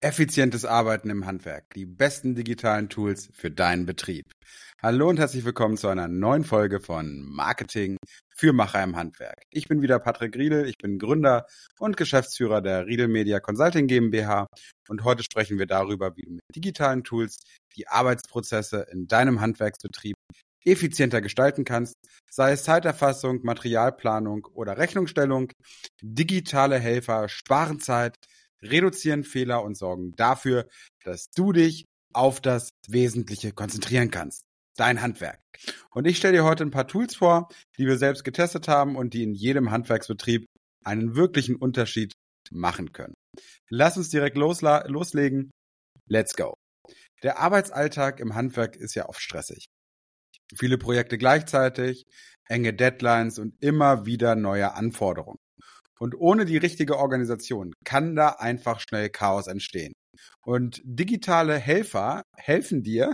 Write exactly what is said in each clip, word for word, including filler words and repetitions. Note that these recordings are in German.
Effizientes Arbeiten im Handwerk. Die besten digitalen Tools für deinen Betrieb. Hallo und herzlich willkommen zu einer neuen Folge von Marketing für Macher im Handwerk. Ich bin wieder Patrick Riedel, ich bin Gründer und Geschäftsführer der Riedel Media Consulting GmbH und heute sprechen wir darüber, wie du mit digitalen Tools die Arbeitsprozesse in deinem Handwerksbetrieb effizienter gestalten kannst, sei es Zeiterfassung, Materialplanung oder Rechnungsstellung. Digitale Helfer sparen Zeit, reduzieren Fehler und sorgen dafür, dass du dich auf das Wesentliche konzentrieren kannst. Dein Handwerk. Und ich stelle dir heute ein paar Tools vor, die wir selbst getestet haben und die in jedem Handwerksbetrieb einen wirklichen Unterschied machen können. Lass uns direkt losla- loslegen. Let's go. Der Arbeitsalltag im Handwerk ist ja oft stressig. Viele Projekte gleichzeitig, enge Deadlines und immer wieder neue Anforderungen. Und ohne die richtige Organisation kann da einfach schnell Chaos entstehen. Und digitale Helfer helfen dir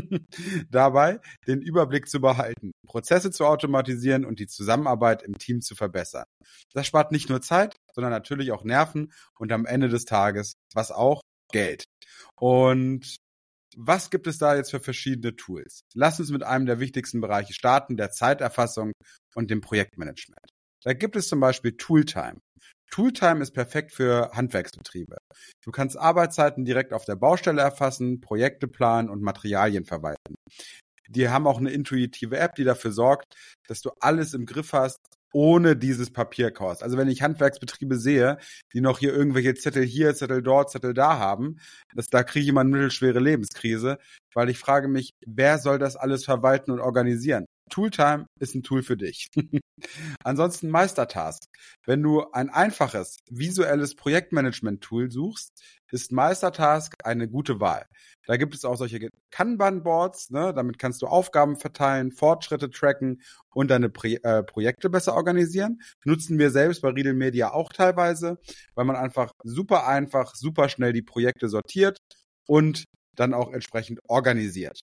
dabei, den Überblick zu behalten, Prozesse zu automatisieren und die Zusammenarbeit im Team zu verbessern. Das spart nicht nur Zeit, sondern natürlich auch Nerven und am Ende des Tages, was auch, Geld. Und was gibt es da jetzt für verschiedene Tools? Lass uns mit einem der wichtigsten Bereiche starten, der Zeiterfassung und dem Projektmanagement. Da gibt es zum Beispiel Tooltime. Tooltime ist perfekt für Handwerksbetriebe. Du kannst Arbeitszeiten direkt auf der Baustelle erfassen, Projekte planen und Materialien verwalten. Die haben auch eine intuitive App, die dafür sorgt, dass du alles im Griff hast, ohne dieses Papierchaos. Also wenn ich Handwerksbetriebe sehe, die noch hier irgendwelche Zettel hier, Zettel dort, Zettel da haben, das, da kriege ich immer eine mittelschwere Lebenskrise, weil ich frage mich, wer soll das alles verwalten und organisieren? Tooltime ist ein Tool für dich. Ansonsten Meistertask. Wenn du ein einfaches, visuelles Projektmanagement-Tool suchst, ist Meistertask eine gute Wahl. Da gibt es auch solche Kanban-Boards, ne? Damit kannst du Aufgaben verteilen, Fortschritte tracken und deine Pro- äh, Projekte besser organisieren. Nutzen wir selbst bei Riedel Media auch teilweise, weil man einfach super einfach, super schnell die Projekte sortiert und dann auch entsprechend organisiert.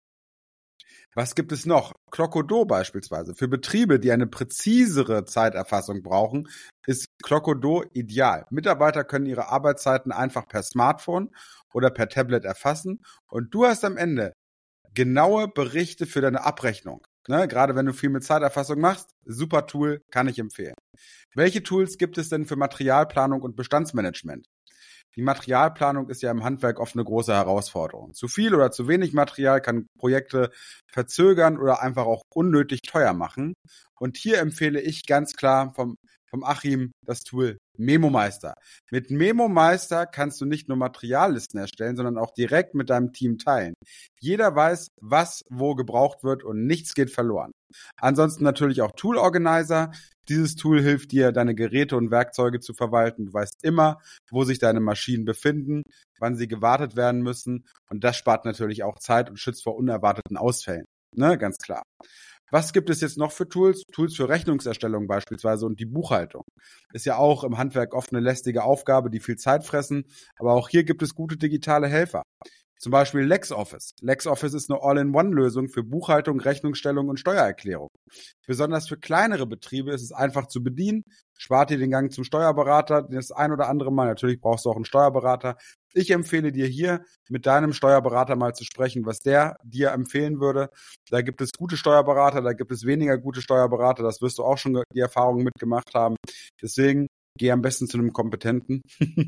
Was gibt es noch? Clockodo beispielsweise. Für Betriebe, die eine präzisere Zeiterfassung brauchen, ist Clockodo ideal. Mitarbeiter können ihre Arbeitszeiten einfach per Smartphone oder per Tablet erfassen und du hast am Ende genaue Berichte für deine Abrechnung. Ne? Gerade wenn du viel mit Zeiterfassung machst, super Tool, kann ich empfehlen. Welche Tools gibt es denn für Materialplanung und Bestandsmanagement? Die Materialplanung ist ja im Handwerk oft eine große Herausforderung. Zu viel oder zu wenig Material kann Projekte verzögern oder einfach auch unnötig teuer machen. Und hier empfehle ich ganz klar vom, vom Achim das Tool MemoMeister. Mit MemoMeister kannst du nicht nur Materiallisten erstellen, sondern auch direkt mit deinem Team teilen. Jeder weiß, was wo gebraucht wird und nichts geht verloren. Ansonsten natürlich auch Tool Organizer. Dieses Tool hilft dir, deine Geräte und Werkzeuge zu verwalten. Du weißt immer, wo sich deine Maschinen befinden, wann sie gewartet werden müssen. Und das spart natürlich auch Zeit und schützt vor unerwarteten Ausfällen. Ne, ganz klar. Was gibt es jetzt noch für Tools? Tools für Rechnungserstellung beispielsweise und die Buchhaltung. Ist ja auch im Handwerk oft eine lästige Aufgabe, die viel Zeit fressen. Aber auch hier gibt es gute digitale Helfer. Zum Beispiel LexOffice. LexOffice ist eine All-in-One-Lösung für Buchhaltung, Rechnungsstellung und Steuererklärung. Besonders für kleinere Betriebe ist es einfach zu bedienen. Spart dir den Gang zum Steuerberater das ein oder andere Mal. Natürlich brauchst du auch einen Steuerberater. Ich empfehle dir hier, mit deinem Steuerberater mal zu sprechen, was der dir empfehlen würde. Da gibt es gute Steuerberater, da gibt es weniger gute Steuerberater. Das wirst du auch schon die Erfahrung mitgemacht haben. Deswegen geh am besten zu einem Kompetenten.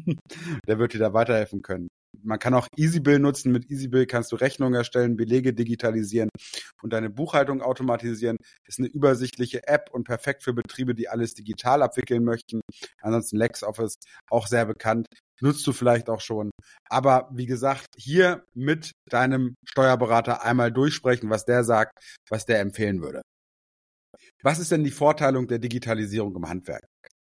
Der wird dir da weiterhelfen können. Man kann auch EasyBill nutzen. Mit EasyBill kannst du Rechnungen erstellen, Belege digitalisieren und deine Buchhaltung automatisieren. Ist eine übersichtliche App und perfekt für Betriebe, die alles digital abwickeln möchten. Ansonsten LexOffice, auch sehr bekannt. Nutzt du vielleicht auch schon. Aber wie gesagt, hier mit deinem Steuerberater einmal durchsprechen, was der sagt, was der empfehlen würde. Was ist denn die Vorteilung der Digitalisierung im Handwerk?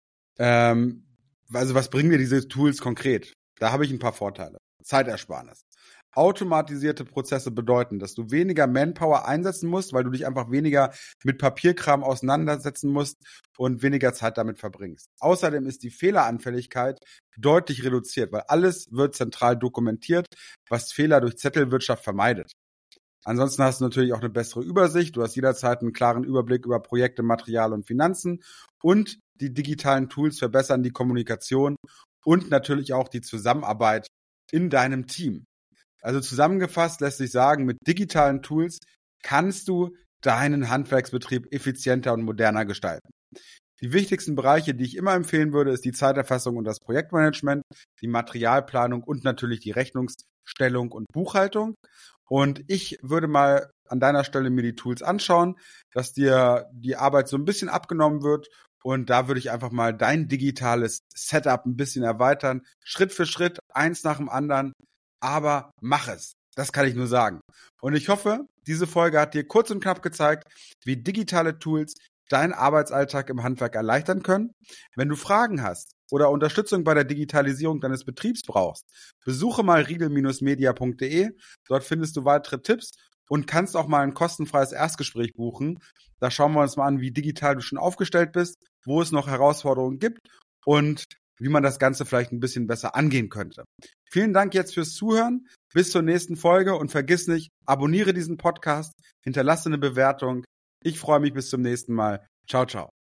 Ähm, also was bringen dir diese Tools konkret? Da habe ich ein paar Vorteile. Zeitersparnis. Automatisierte Prozesse bedeuten, dass du weniger Manpower einsetzen musst, weil du dich einfach weniger mit Papierkram auseinandersetzen musst und weniger Zeit damit verbringst. Außerdem ist die Fehleranfälligkeit deutlich reduziert, weil alles wird zentral dokumentiert, was Fehler durch Zettelwirtschaft vermeidet. Ansonsten hast du natürlich auch eine bessere Übersicht. Du hast jederzeit einen klaren Überblick über Projekte, Material und Finanzen. Und die digitalen Tools verbessern die Kommunikation und natürlich auch die Zusammenarbeit in deinem Team. Also zusammengefasst lässt sich sagen, mit digitalen Tools kannst du deinen Handwerksbetrieb effizienter und moderner gestalten. Die wichtigsten Bereiche, die ich immer empfehlen würde, ist die Zeiterfassung und das Projektmanagement, die Materialplanung und natürlich die Rechnungsstellung und Buchhaltung. Und ich würde mal an deiner Stelle mir die Tools anschauen, dass dir die Arbeit so ein bisschen abgenommen wird. Und da würde ich einfach mal dein digitales Setup ein bisschen erweitern. Schritt für Schritt, eins nach dem anderen. Aber mach es. Das kann ich nur sagen. Und ich hoffe, diese Folge hat dir kurz und knapp gezeigt, wie digitale Tools deinen Arbeitsalltag im Handwerk erleichtern können. Wenn du Fragen hast oder Unterstützung bei der Digitalisierung deines Betriebs brauchst, besuche mal riedel Bindestrich media punkt de. Dort findest du weitere Tipps und kannst auch mal ein kostenfreies Erstgespräch buchen. Da schauen wir uns mal an, wie digital du schon aufgestellt bist, wo es noch Herausforderungen gibt und wie man das Ganze vielleicht ein bisschen besser angehen könnte. Vielen Dank jetzt fürs Zuhören. Bis zur nächsten Folge und vergiss nicht, abonniere diesen Podcast, hinterlasse eine Bewertung. Ich freue mich bis zum nächsten Mal. Ciao, ciao.